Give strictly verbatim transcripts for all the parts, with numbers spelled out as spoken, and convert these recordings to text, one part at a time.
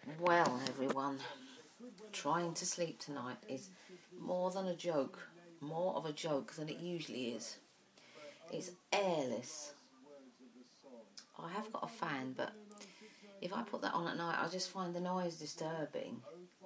Well, everyone, trying to sleep tonight is more than a joke, more of a joke than it usually is. It's airless. I have got a fan, but if I put that on at night, I just find the noise disturbing.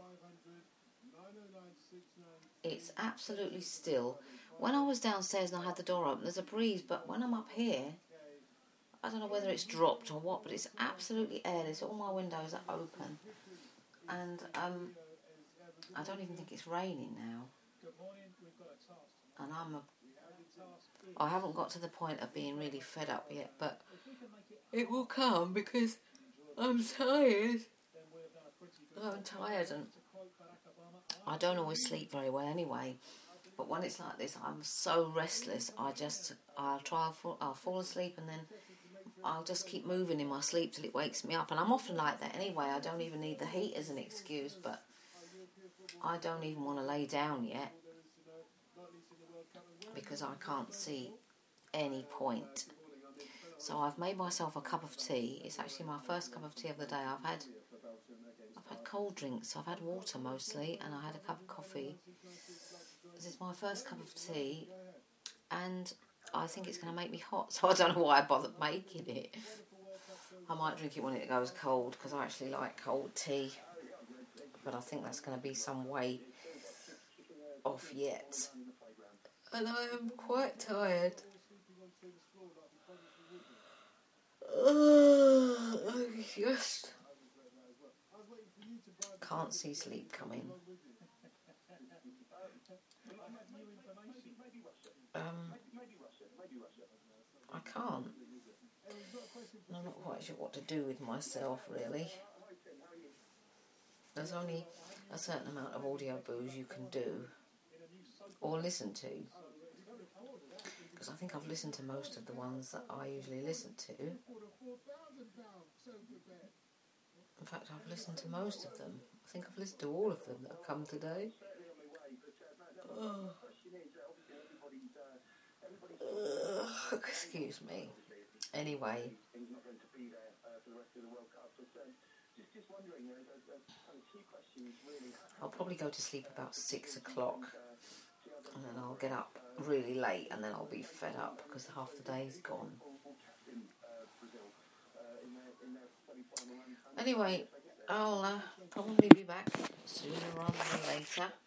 It's absolutely still. When I was downstairs and I had the door open, there's a breeze, but when I'm up here, I don't know whether it's dropped or what, but it's absolutely airless. All my windows are open. And um, I don't even think it's raining now. And I'm a, I haven't got to the point of being really fed up yet, but it will come because I'm tired. I'm tired and I don't always sleep very well anyway. But when it's like this, I'm so restless. I just, I'll try, I'll fall, I'll fall asleep and then I'll just keep moving in my sleep till it wakes me up. And I'm often like that anyway. I don't even need the heat as an excuse, but I don't even want to lay down yet because I can't see any point. So I've made myself a cup of tea. It's actually my first cup of tea of the day. I've had I've had cold drinks. I've had water mostly, and I had a cup of coffee. This is my first cup of tea, and I think it's going to make me hot, so I don't know why I bothered making it. I might drink it when it goes cold, because I actually like cold tea, but I think that's going to be some way off yet. And I am quite tired. Uh, I just can't see sleep coming. Um, I can't. And I'm not quite sure what to do with myself, really. There's only a certain amount of audio booze you can do or listen to. Because I think I've listened to most of the ones that I usually listen to. In fact, I've listened to most of them. I think I've listened to all of them that have come today. Oh. Uh, excuse me. Anyway, I'll probably go to sleep about six o'clock, and then I'll get up really late, and then I'll be fed up because half the day's gone. Anyway, I'll uh, probably be back sooner rather than later.